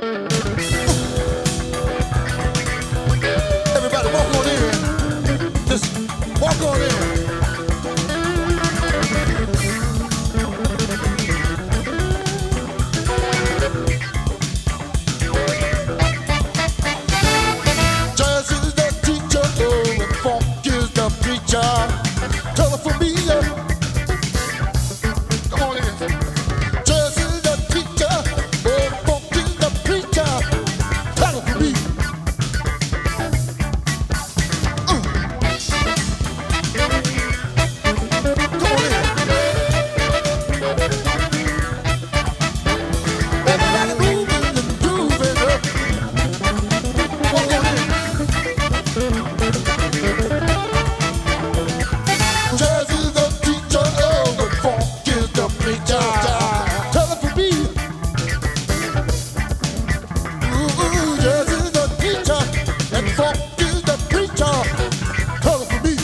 Everybody walk on in. Just walk on in. Jazz is the teacher, oh, and funk is the preacher. Tell her for me, come on in. Jazz is the teacher, oh, funk is the preacher. Tell her for me. Come on in. Everybody moving and grooving up. Walk on in. Jazz is the teacher, oh, and funk is the preacher. Tell her for me. Ooh, jazz is the teacher, and funk is the preacher. Tell her for me.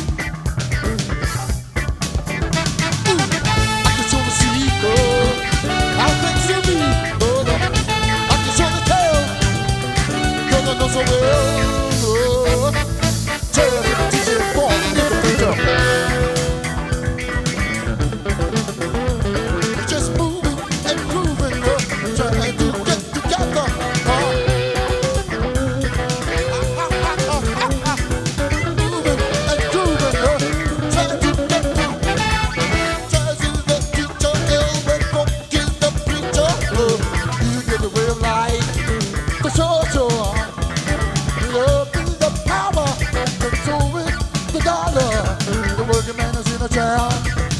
I can show the secret. I'll fix you me. Oh, no. I can show the tell. 'Cause I know so well. Oh, jazz is the teacher, and funk is the preacher. Just moving and grooving, trying to get together. Moving and grooving, trying to get to. Jazz is the teacher, and funk is the preacher. You get the way of life, for sure, sure. Love is the power, and so is the dollar. The working man is in a jam.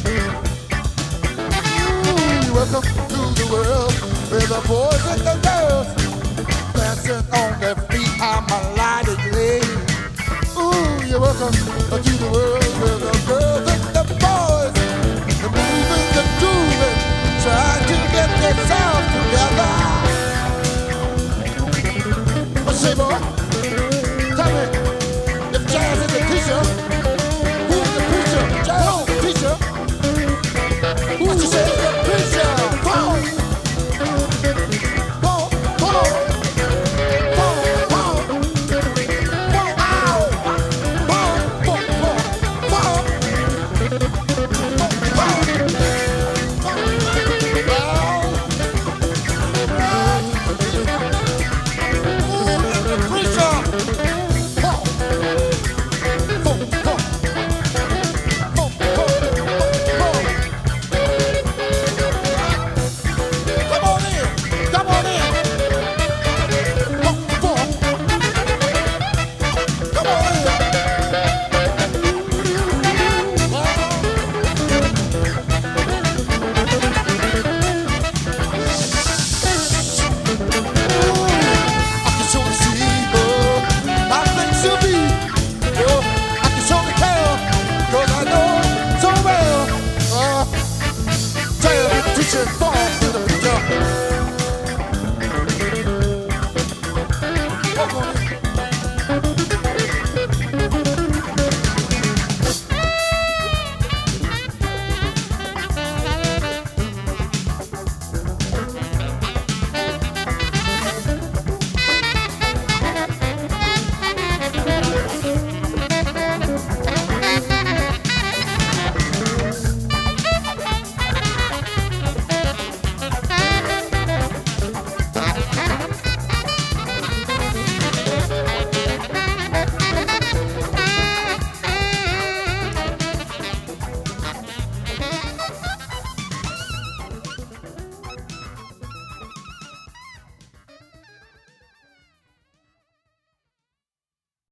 Welcome to the world where the boys and the girls dancing on their feet. I'm a lighted lady. Ooh, you're welcome to the world where